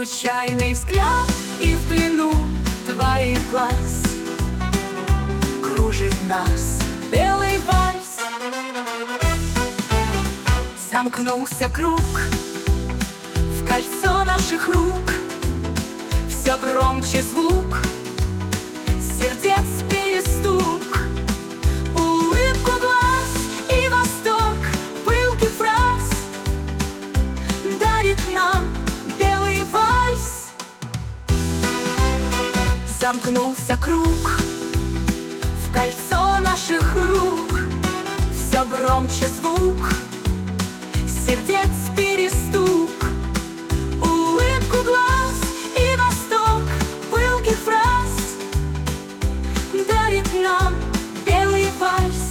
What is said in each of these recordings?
Случайный взгляд и в плену твоих глаз кружит нас белый вальс. Замкнулся круг в кольцо наших рук, все громче звук сердец перестук, улыбку глаз и восторг пылких фраз дарит нам белый вальс. Замкнулся круг в кольцо наших рук, все громче звук сердец перестук, улыбку глаз и восторг пылких фраз дарит нам белый вальс.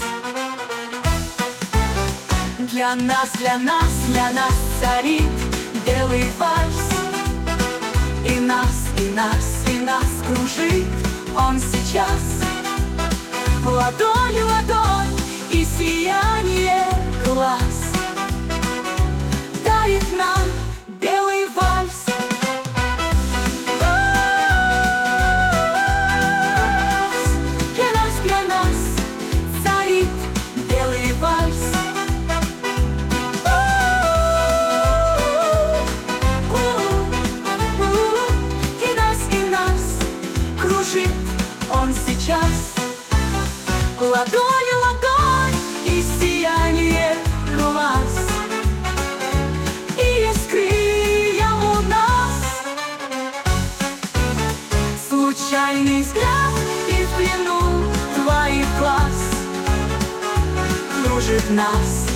Для нас царит белый вальс, и нас кружит он сейчас. Ладонь в ладонь и сияние глаз дарит нам белый вальс. Для нас царит белый вальс. И нас кружит он сейчас. Ладонь в ладонь и сияние глаз, и искрия у нас. Случайный взгляд и в плену твоих глаз кружит нас